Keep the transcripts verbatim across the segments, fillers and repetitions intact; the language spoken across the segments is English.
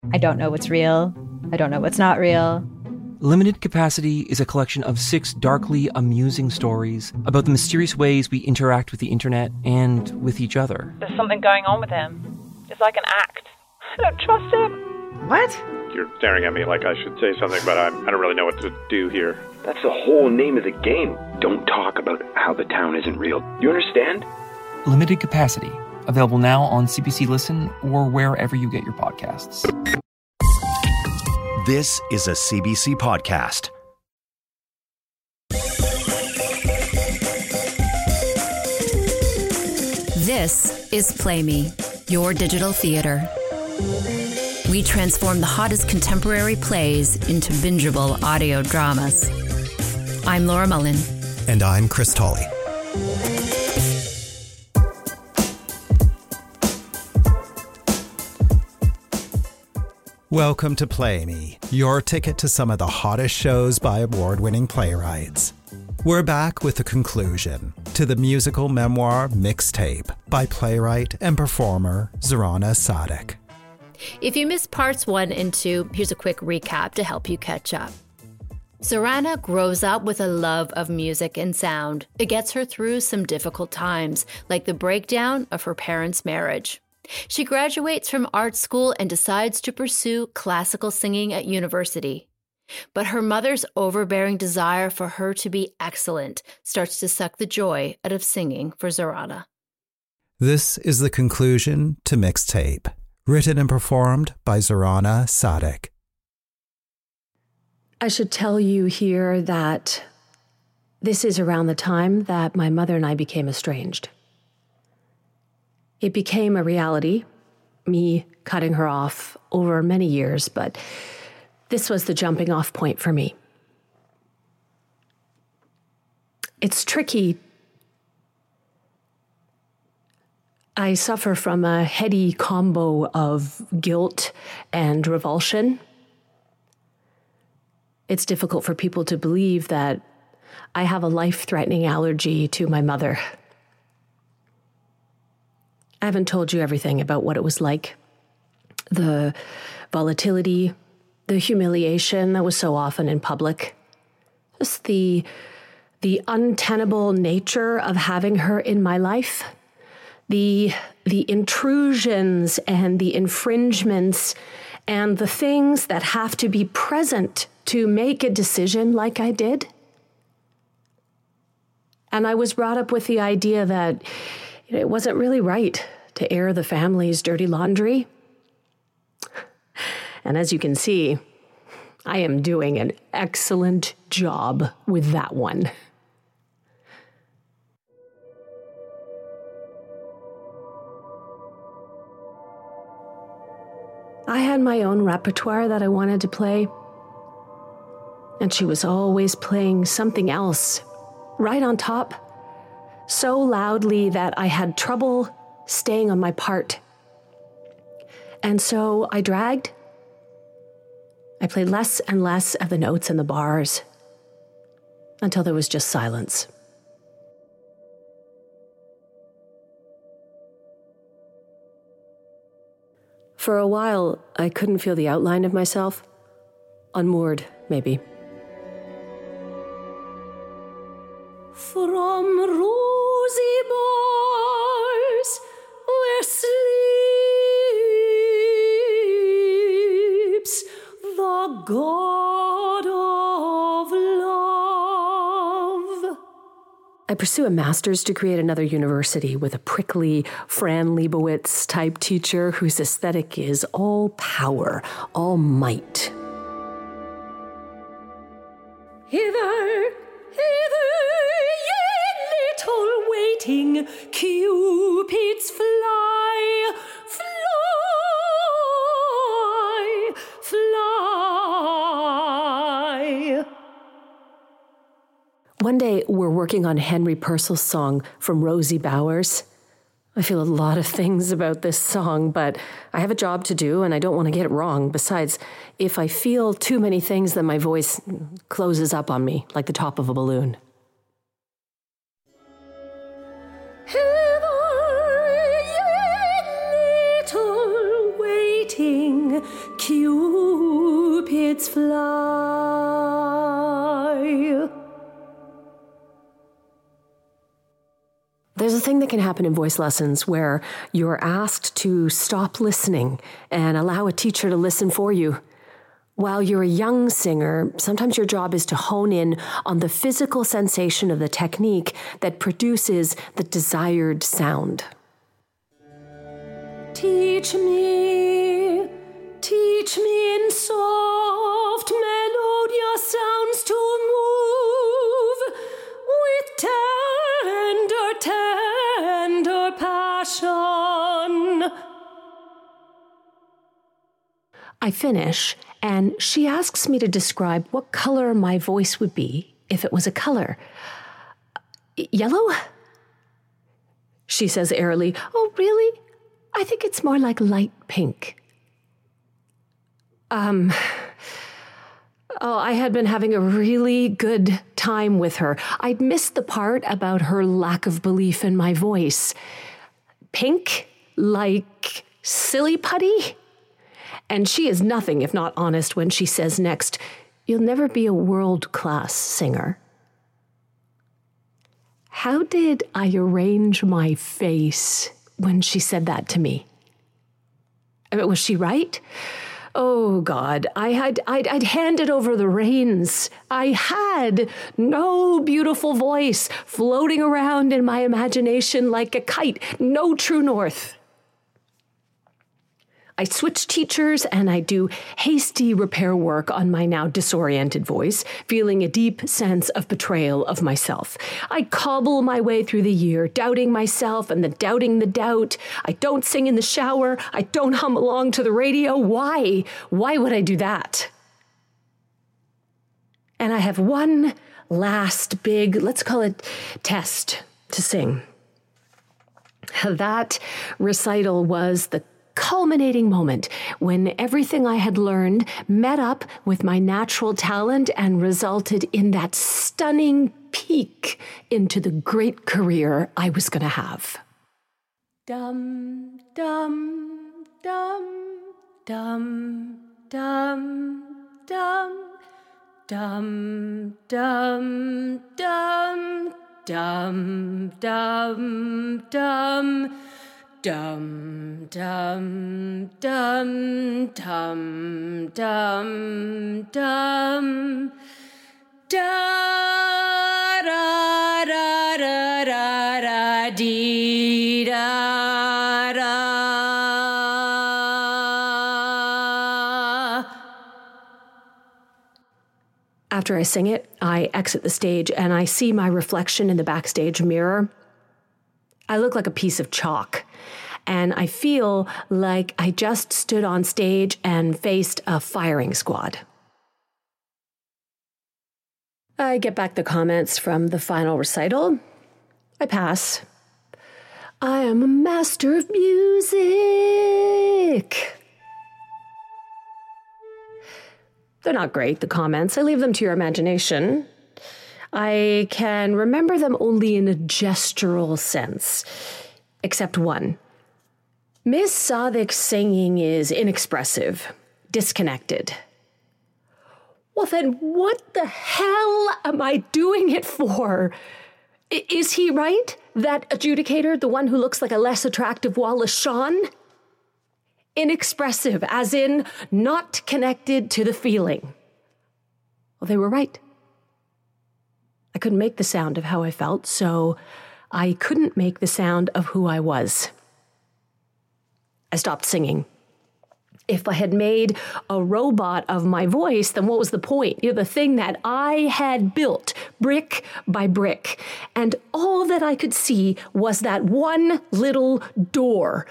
I don't know what's real. I don't know what's not real. Limited Capacity is a collection of six darkly amusing stories about the mysterious ways we interact with the internet and with each other. There's something going on with him. It's like an act. I don't trust him. What? You're staring at me like I should say something, but I, I don't really know what to do here. That's the whole name of the game. Don't talk about how the town isn't real. You understand? Limited Capacity. Available now on C B C Listen or wherever you get your podcasts. This is a C B C podcast. This is Play Me, your digital theater. We transform the hottest contemporary plays into bingeable audio dramas. I'm Laura Mullen. And I'm Chris Tolley. Welcome to Play Me, your ticket to some of the hottest shows by award-winning playwrights. We're back with the conclusion to the musical memoir Mixtape by playwright and performer Zorana Sadek. If you missed parts one and two, here's a quick recap to help you catch up. Zorana grows up with a love of music and sound. It gets her through some difficult times, like the breakdown of her parents' marriage. She graduates from art school and decides to pursue classical singing at university. But her mother's overbearing desire for her to be excellent starts to suck the joy out of singing for Zorana. This is the conclusion to Mixtape, written and performed by Zorana Sadek. I should tell you here that this is around the time that my mother and I became estranged. It became a reality, me cutting her off over many years, but this was the jumping off point for me. It's tricky. I suffer from a heady combo of guilt and revulsion. It's difficult for people to believe that I have a life-threatening allergy to my mother. I haven't told you everything about what it was like. The volatility, the humiliation that was so often in public. Just the, the untenable nature of having her in my life. The, the intrusions and the infringements and the things that have to be present to make a decision like I did. And I was brought up with the idea that it wasn't really right to air the family's dirty laundry. And as you can see, I am doing an excellent job with that one. I had my own repertoire that I wanted to play, and she was always playing something else right on top, so loudly that I had trouble staying on my part. And so I dragged. I played less and less of the notes and the bars until there was just silence. For a while, I couldn't feel the outline of myself. Unmoored, maybe. From rosy bars where sleeps the god of love. I pursue a master's degree at another university with a prickly Fran Lebowitz-type teacher whose aesthetic is all power, all might. Hither, hither, ye little waiting Cupids fly, fly, fly. One day, we're working on Henry Purcell's song from Rosie Bowers. I feel a lot of things about this song, but I have a job to do and I don't want to get it wrong. Besides, if I feel too many things, then my voice closes up on me like the top of a balloon. Hither, ye little waiting sing Cupid's fly. There's a thing that can happen in voice lessons where you're asked to stop listening and allow a teacher to listen for you. While you're a young singer, sometimes your job is to hone in on the physical sensation of the technique that produces the desired sound. Teach me, teach me in soft, melodious sounds to move with tender, tender passion. I finish, and she asks me to describe what color my voice would be if it was a color. Yellow? She says airily, "Oh, really? I think it's more like light pink." Um, oh, I had been having a really good time with her. I'd missed the part about her lack of belief in my voice. Pink? Like silly putty? And she is nothing if not honest when she says next, "You'll never be a world-class singer." How did I arrange my face when she said that to me? I mean, was she right? Oh, God, I had, I'd, I'd handed over the reins. I had no beautiful voice floating around in my imagination like a kite, no true north. I switch teachers and I do hasty repair work on my now disoriented voice, feeling a deep sense of betrayal of myself. I cobble my way through the year, doubting myself and then doubting the doubt. I don't sing in the shower. I don't hum along to the radio. Why? Why would I do that? And I have one last big, let's call it test to sing. That recital was the culminating moment when everything I had learned met up with my natural talent and resulted in that stunning peak into the great career I was going to have. Dum, dum, dum, dum, dum, dum, dum, dum, dum, dum, dum, dum. Dum, dum, dum, dum, dum, dum, da, da, da, da, da, da, dee, da, da. After I sing it, I exit the stage and I see my reflection in the backstage mirror. I look like a piece of chalk. And I feel like I just stood on stage and faced a firing squad. I get back the comments from the final recital. I pass. I am a master of music. They're not great, the comments. I leave them to your imagination. I can remember them only in a gestural sense, except one. Miss Sadik's singing is inexpressive, disconnected. Well, then what the hell am I doing it for? I- is he right? That adjudicator, the one who looks like a less attractive Wallace Shawn? Inexpressive, as in not connected to the feeling. Well, they were right. I couldn't make the sound of how I felt, so I couldn't make the sound of who I was. I stopped singing. If I had made a robot of my voice, then what was the point? You know, the thing that I had built brick by brick. And all that I could see was that one little door,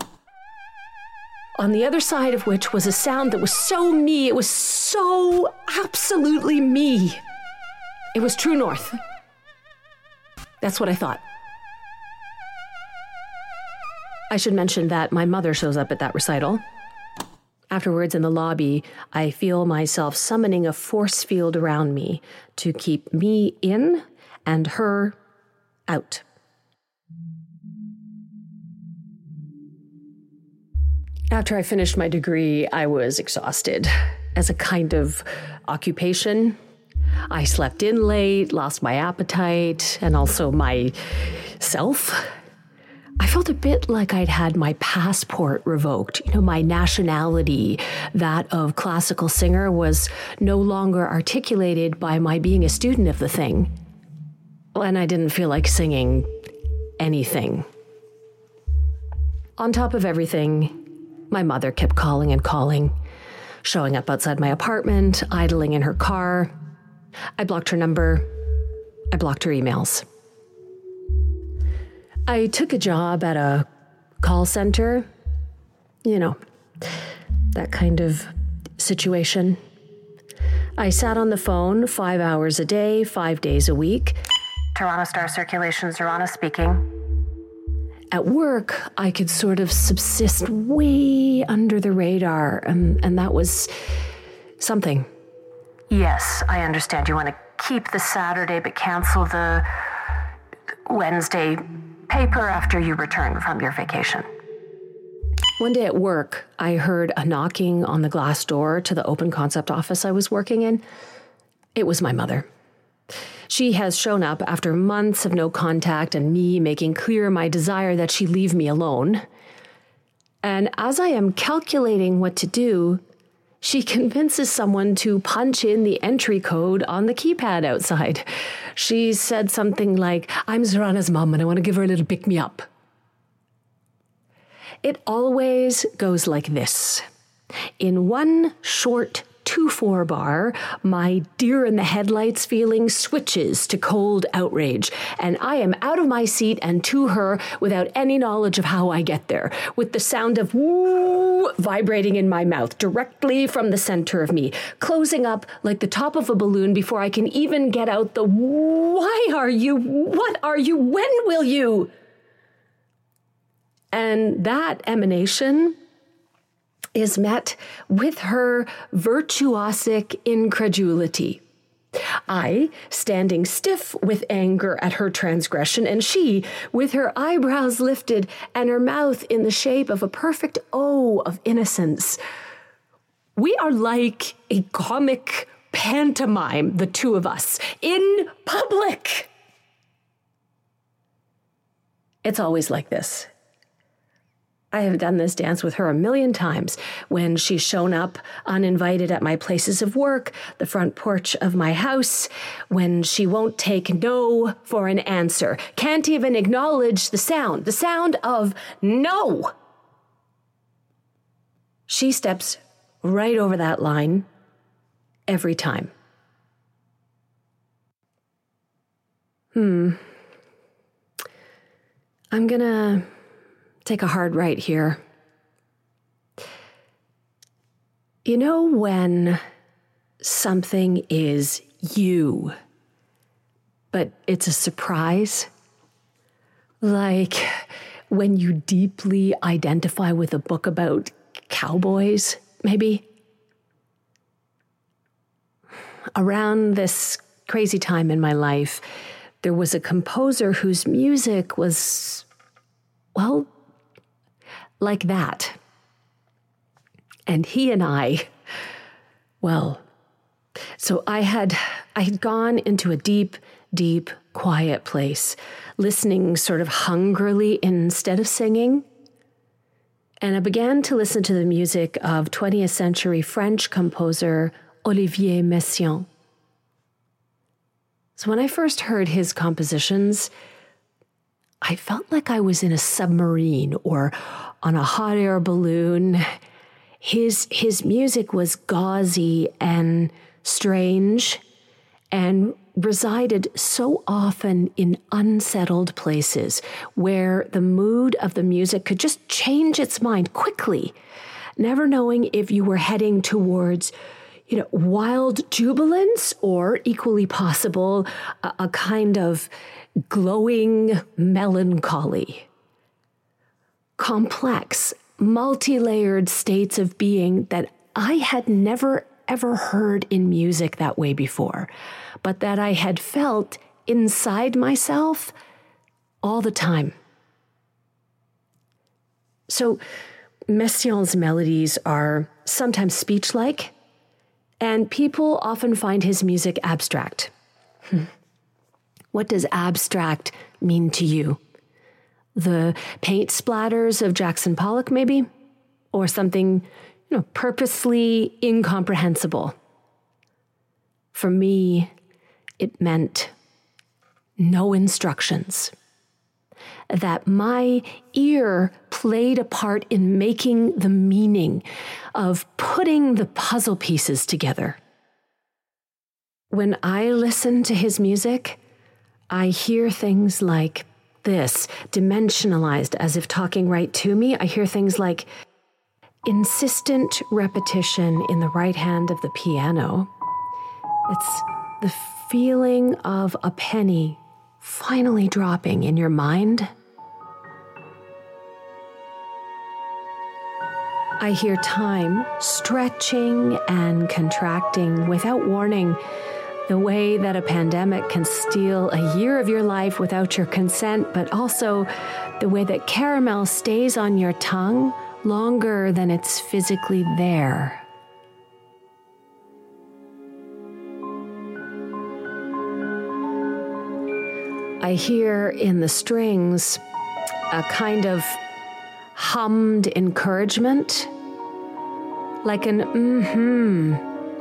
on the other side of which was a sound that was so me, it was so absolutely me. It was true north. That's what I thought. I should mention that my mother shows up at that recital. Afterwards, in the lobby, I feel myself summoning a force field around me to keep me in and her out. After I finished my degree, I was exhausted. As a kind of occupation, I slept in late, lost my appetite, and also my self. I felt a bit like I'd had my passport revoked. You know, my nationality, that of classical singer, was no longer articulated by my being a student of the thing. And I didn't feel like singing anything. On top of everything, my mother kept calling and calling, showing up outside my apartment, idling in her car. I blocked her number. I blocked her emails. I took a job at a call center, you know, that kind of situation. I sat on the phone five hours a day, five days a week. Toronto Star Circulation, Zorana speaking. At work, I could sort of subsist way under the radar, and, and that was something. Yes, I understand. You want to keep the Saturday but cancel the Wednesday paper after you return from your vacation. One day at work, I heard a knocking on the glass door to the open concept office I was working in. It was my mother. She has shown up after months of no contact and me making clear my desire that she leave me alone. And as I am calculating what to do, she convinces someone to punch in the entry code on the keypad outside. She said something like, "I'm Zorana's mom and I want to give her a little pick-me-up." It always goes like this. In one short two four bar, my deer in the headlights feeling switches to cold outrage, and I am out of my seat and to her without any knowledge of how I get there, with the sound of woo vibrating in my mouth directly from the center of me, closing up like the top of a balloon before I can even get out the "why are you, what are you, when will you?" And that emanation is met with her virtuosic incredulity. I, standing stiff with anger at her transgression, and she, with her eyebrows lifted and her mouth in the shape of a perfect O of innocence. We are like a comic pantomime, the two of us, in public. It's always like this. I have done this dance with her a million times when she's shown up uninvited at my places of work, the front porch of my house, when she won't take no for an answer, can't even acknowledge the sound, the sound of no. She steps right over that line every time. Hmm. I'm gonna take a hard right here. You know when something is you, but it's a surprise? Like when you deeply identify with a book about cowboys, maybe? Around this crazy time in my life, there was a composer whose music was, well, like that. And he and I, well, so I had, I had gone into a deep, deep, quiet place, listening sort of hungrily instead of singing. And I began to listen to the music of twentieth century French composer Olivier Messiaen. So when I first heard his compositions, I felt like I was in a submarine or on a hot air balloon. His, his music was gauzy and strange and resided so often in unsettled places where the mood of the music could just change its mind quickly, never knowing if you were heading towards, you know, wild jubilance or, equally possible, a, a kind of glowing melancholy. Complex, multi-layered states of being that I had never, ever heard in music that way before, but that I had felt inside myself all the time. So Messiaen's melodies are sometimes speech-like, and people often find his music abstract. Hmm. What does abstract mean to you? The paint splatters of Jackson Pollock, maybe? Or something, you know, purposely incomprehensible? For me, it meant no instructions. That my ear played a part in making the meaning of putting the puzzle pieces together. When I listen to his music, I hear things like this, dimensionalized as if talking right to me. I hear things like insistent repetition in the right hand of the piano. It's the feeling of a penny finally dropping in your mind. I hear time stretching and contracting without warning, the way that a pandemic can steal a year of your life without your consent, but also the way that caramel stays on your tongue longer than it's physically there. I hear in the strings a kind of hummed encouragement, like an mm-hmm,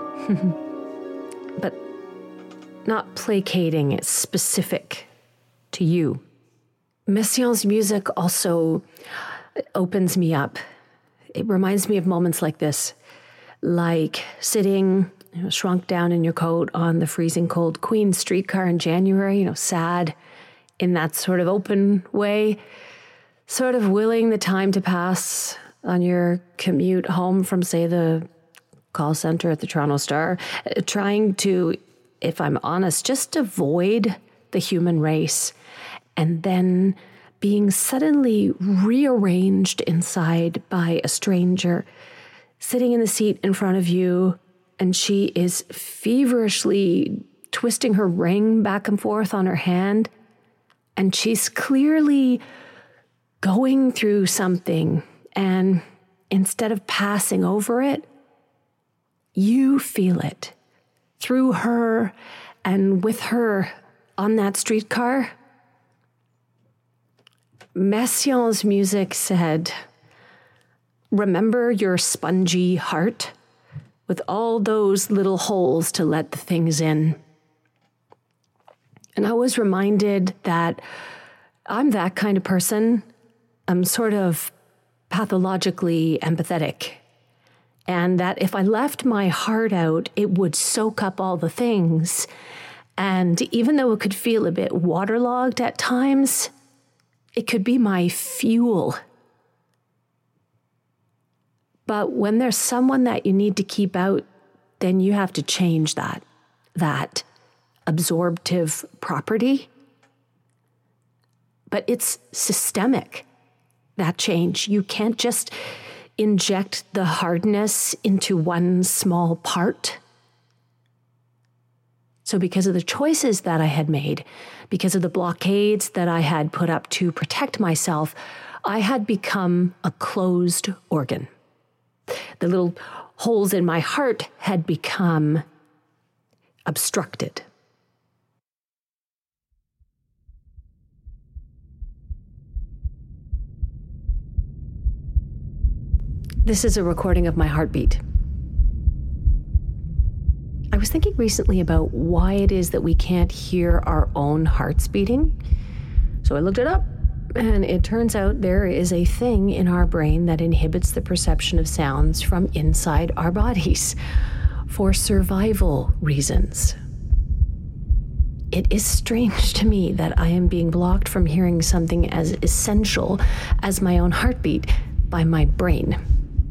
but not placating, it's specific to you. Messiaen's music also opens me up. It reminds me of moments like this, like sitting, you know, shrunk down in your coat on the freezing cold Queen streetcar in January, you know, sad in that sort of open way, sort of willing the time to pass on your commute home from, say, the call center at the Toronto Star, trying to, if I'm honest, just avoid the human race, and then being suddenly rearranged inside by a stranger sitting in the seat in front of you, and she is feverishly twisting her ring back and forth on her hand, and she's clearly going through something, and instead of passing over it, you feel it through her and with her on that streetcar. Messiaen's music said, remember your spongy heart with all those little holes to let the things in. And I was reminded that I'm that kind of person. I'm sort of pathologically empathetic. And that if I left my heart out, it would soak up all the things. And even though it could feel a bit waterlogged at times, it could be my fuel. But when there's someone that you need to keep out, then you have to change that, that absorptive property. But it's systemic, that change. You can't just inject the hardness into one small part. So because of the choices that I had made, because of the blockades that I had put up to protect myself, I had become a closed organ. The little holes in my heart had become obstructed. This is a recording of my heartbeat. I was thinking recently about why it is that we can't hear our own hearts beating. So I looked it up, and it turns out there is a thing in our brain that inhibits the perception of sounds from inside our bodies for survival reasons. It is strange to me that I am being blocked from hearing something as essential as my own heartbeat by my brain.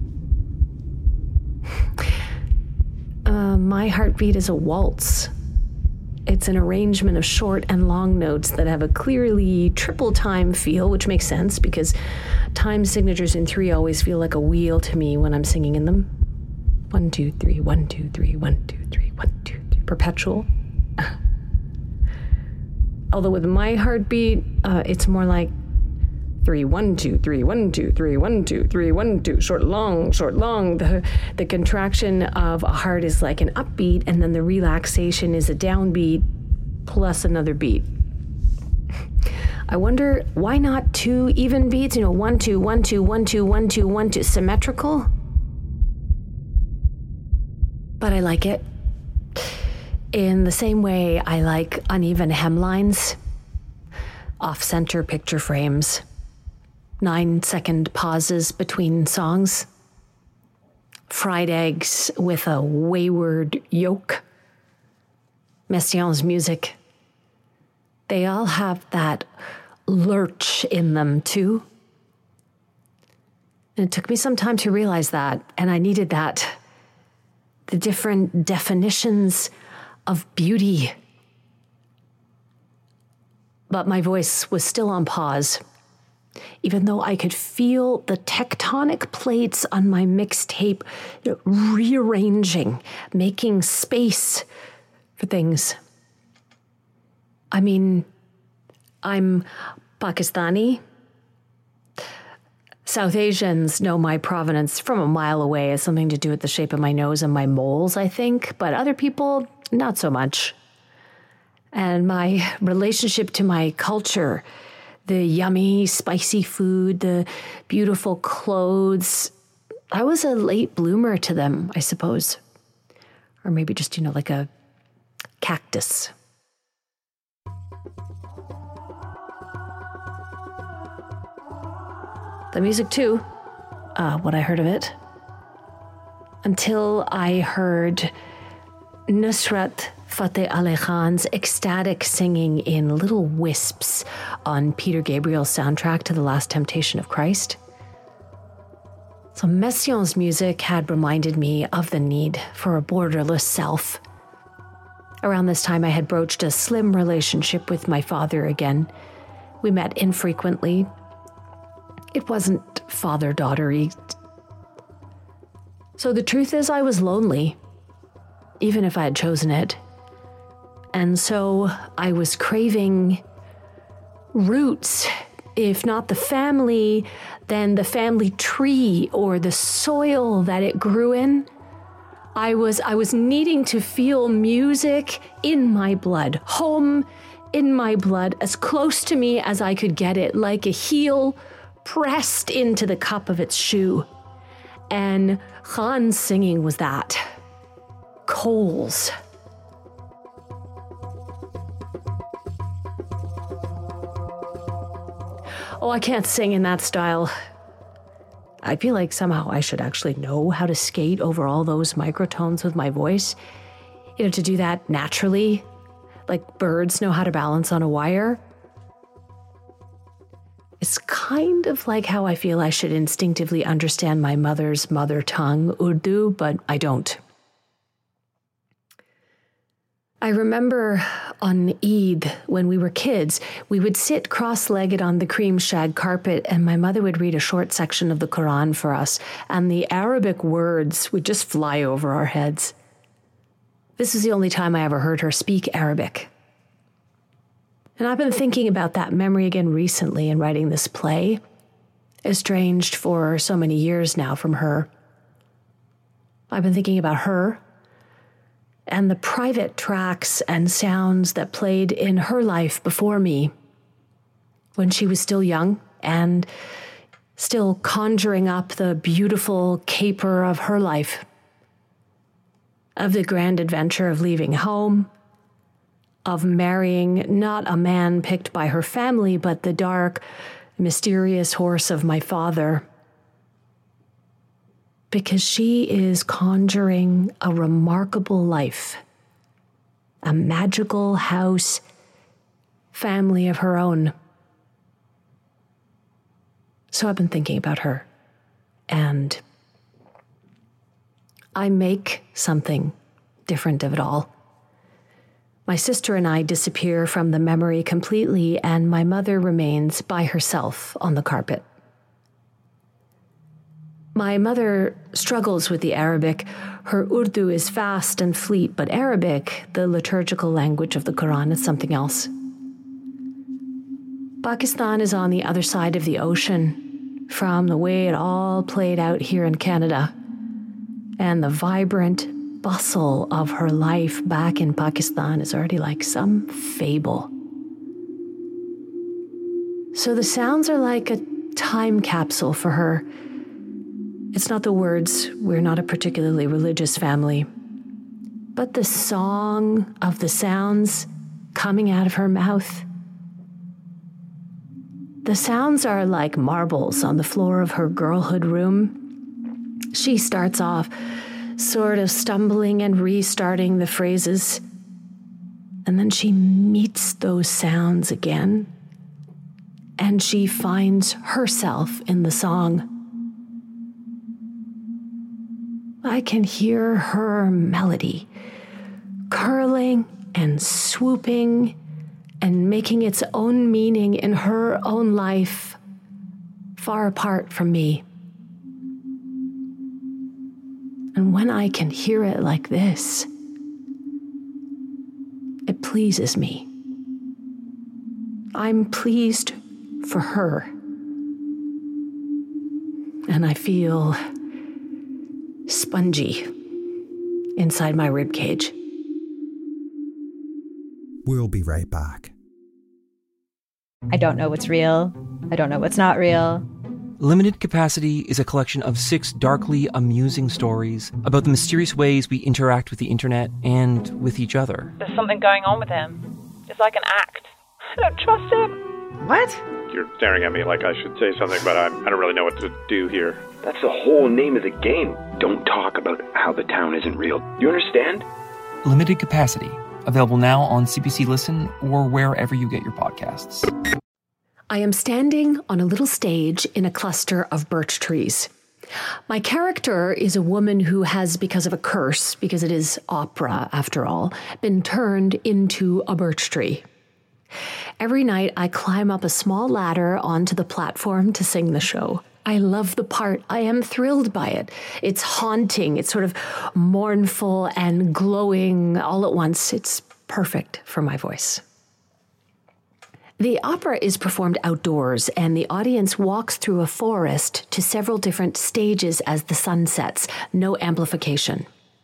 Uh, my heartbeat is a waltz. It's an arrangement of short and long notes that have a clearly triple time feel, which makes sense because time signatures in three always feel like a wheel to me when I'm singing in them. One, two, three, one, two, three, one, two, three, one, two, three. Perpetual. Although with my heartbeat, uh, it's more like Three, one, two, three, one, two, three, one, two, three, one, two, short, long, short, long. The, the contraction of a heart is like an upbeat, and then the relaxation is a downbeat plus another beat. I wonder, why not two even beats? You know, one, two, one, two, one, two, one, two, one, two, symmetrical? But I like it. In the same way I like uneven hemlines, off-center picture frames, nine-second pauses between songs, fried eggs with a wayward yolk, Messiaen's music. They all have that lurch in them, too. And it took me some time to realize that, and I needed that. The different definitions of beauty. But my voice was still on pause, even though I could feel the tectonic plates on my mixtape rearranging, making space for things. I mean, I'm Pakistani. South Asians know my provenance from a mile away. It's something to do with the shape of my nose and my moles, I think. But other people, not so much. And my relationship to my culture, the yummy, spicy food, the beautiful clothes, I was a late bloomer to them, I suppose. Or maybe just, you know, like a cactus. The music, too, uh, what I heard of it, until I heard Nusrat Fateh Ali Khan's ecstatic singing in little wisps on Peter Gabriel's soundtrack to The Last Temptation of Christ. So Messiaen's music had reminded me of the need for a borderless self. Around this time, I had broached a slim relationship with my father again. We met infrequently. It wasn't father-daughter-y. So the truth is, I was lonely, even if I had chosen it. And so I was craving roots, if not the family, then the family tree or the soil that it grew in. I was I was needing to feel music in my blood, home in my blood, as close to me as I could get it, like a heel pressed into the cup of its shoe. And Khan's singing was that. Coals. Oh, I can't sing in that style. I feel like somehow I should actually know how to skate over all those microtones with my voice. You know, to do that naturally, like birds know how to balance on a wire. It's kind of like how I feel I should instinctively understand my mother's mother tongue, Urdu, but I don't. I remember on Eid, when we were kids, we would sit cross-legged on the cream shag carpet, and my mother would read a short section of the Quran for us, and the Arabic words would just fly over our heads. This is the only time I ever heard her speak Arabic. And I've been thinking about that memory again recently in writing this play, estranged for so many years now from her. I've been thinking about her and the private tracks and sounds that played in her life before me, when she was still young and still conjuring up the beautiful caper of her life, of the grand adventure of leaving home, of marrying not a man picked by her family, but the dark, mysterious horse of my father. Because she is conjuring a remarkable life, a magical house, family of her own. So I've been thinking about her, and I make something different of it all. My sister and I disappear from the memory completely, and my mother remains by herself on the carpet. My mother struggles with the Arabic. Her Urdu is fast and fleet, but Arabic, the liturgical language of the Quran, is something else. Pakistan is on the other side of the ocean from the way it all played out here in Canada. And the vibrant bustle of her life back in Pakistan is already like some fable. So the sounds are like a time capsule for her. It's not the words, we're not a particularly religious family, but the song of the sounds coming out of her mouth. The sounds are like marbles on the floor of her girlhood room. She starts off sort of stumbling and restarting the phrases, and then she meets those sounds again, and she finds herself in the song. I can hear her melody curling and swooping and making its own meaning in her own life, far apart from me. And when I can hear it like this, it pleases me. I'm pleased for her. And I feel spongy inside my ribcage. We'll be right back. I don't know what's real. I don't know what's not real. Limited Capacity is a collection of six darkly amusing stories about the mysterious ways we interact with the internet and with each other. There's something going on with him. It's like an act. I don't trust him. What? You're staring at me like I should say something, but I'm, I don't really know what to do here. That's the whole name of the game. Don't talk about how the town isn't real. You understand? Limited Capacity. Available now on C B C Listen or wherever you get your podcasts. I am standing on a little stage in a cluster of birch trees. My character is a woman who has, because of a curse, because it is opera after all, been turned into a birch tree. Every night I climb up a small ladder onto the platform to sing the show. I love the part. I am thrilled by it. It's haunting. It's sort of mournful and glowing all at once. It's perfect for my voice. The opera is performed outdoors, and the audience walks through a forest to several different stages as the sun sets. No amplification.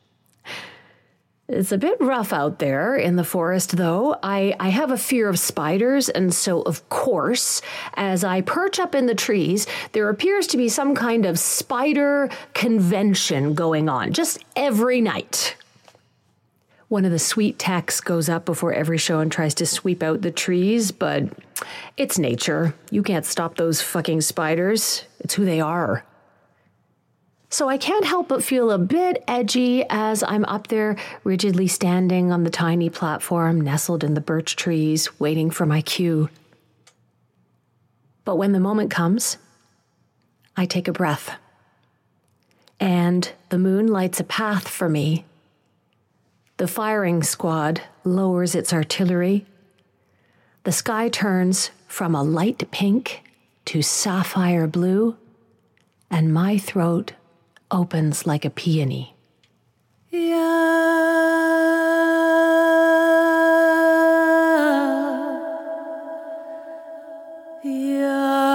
It's a bit rough out there in the forest, though. I, I have a fear of spiders, and so, of course, as I perch up in the trees, there appears to be some kind of spider convention going on, just every night. One of the sweet techs goes up before every show and tries to sweep out the trees, but it's nature. You can't stop those fucking spiders. It's who they are. So I can't help but feel a bit edgy as I'm up there, rigidly standing on the tiny platform, nestled in the birch trees, waiting for my cue. But when the moment comes, I take a breath, and the moon lights a path for me. The firing squad lowers its artillery. The sky turns from a light pink to sapphire blue, and my throat opens like a peony. Yeah. Yeah.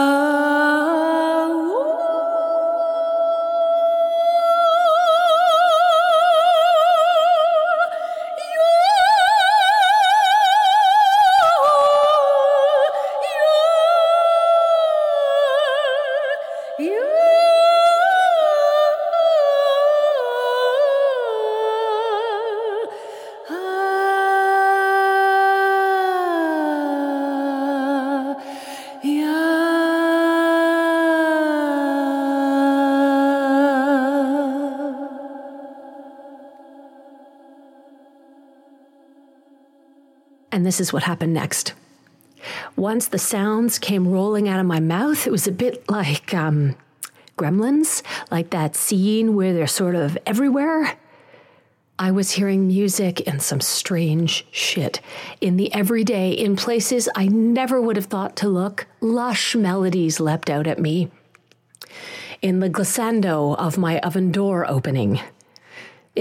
And this is what happened next. Once the sounds came rolling out of my mouth, it was a bit like um, Gremlins, like that scene where they're sort of everywhere. I was hearing music and some strange shit. In the everyday, in places I never would have thought to look, lush melodies leapt out at me. In the glissando of my oven door opening.